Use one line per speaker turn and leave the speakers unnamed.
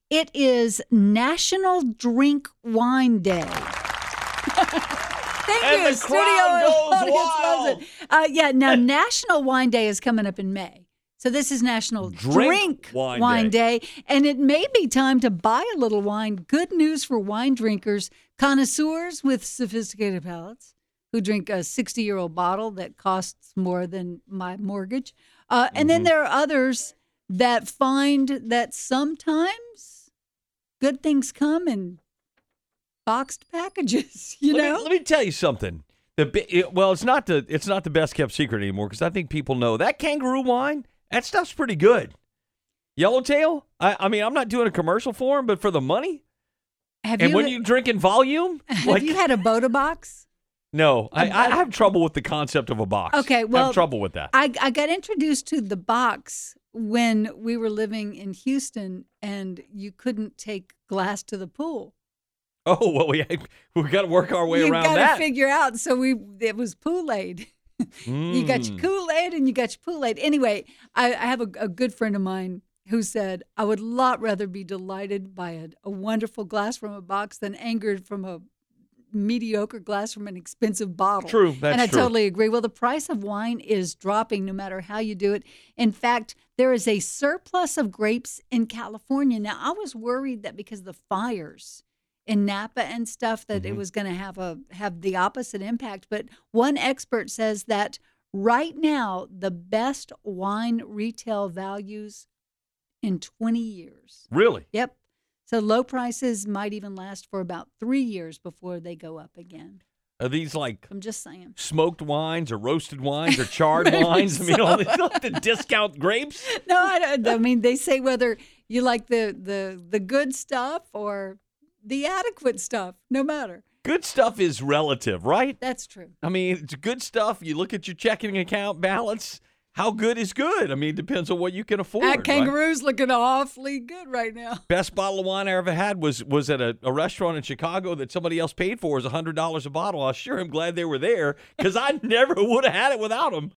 It is National Drink Wine Day. Thank
And
you.
the crowd goes wild.
Yeah, now National Wine Day is coming up in May. So this is National Drink Wine Day. And it may be time to buy a little wine. Good news for wine drinkers, connoisseurs with sophisticated palates who drink a 60-year-old bottle that costs more than my mortgage. And then there are others that find that sometimes good things come in boxed packages,
Let me tell you something. It's not the best kept secret anymore because I think people know that kangaroo wine, that stuff's pretty good. Yellowtail, I mean, I'm not doing a commercial for them, but for the money. When you drink in volume,
have you had a Boda box?
No, I have trouble with the concept of a box.
Okay, well,
I have trouble with that.
I got introduced to the box when we were living in Houston, and you couldn't take glass to the pool.
Oh, well, we got to work our way around that.
You got to figure out. So it was Kool-Aid. You got your Kool-Aid and you got your Kool-Aid. Anyway, I have a good friend of mine who said, I would a lot rather be delighted by a wonderful glass from a box than angered from a mediocre glass from an expensive bottle.
True, that's
And I
true.
totally agree. Well, the price of wine is dropping no matter how you do it. In fact, there is a surplus of grapes in California. Now, I was worried that because of the fires in Napa and stuff that it was going to have the opposite impact. But one expert says that right now, the best wine retail values in 20 years.
Really?
Yep. So low prices might even last for about 3 years before they go up again.
Are these like
I'm just saying.
smoked wines or roasted wines or charred wines? I mean, all the discount grapes?
No, I mean, they say whether you like the good stuff or the adequate stuff, no matter.
Good stuff is relative, right?
That's true.
I mean, it's good stuff. You look at your checking account balance. How good is good? I mean, it depends on what you can afford.
That kangaroo's looking awfully good right now.
Best bottle of wine I ever had was at a restaurant in Chicago that somebody else paid for. It was $100 a bottle. I sure am glad they were there because I never would have had it without them.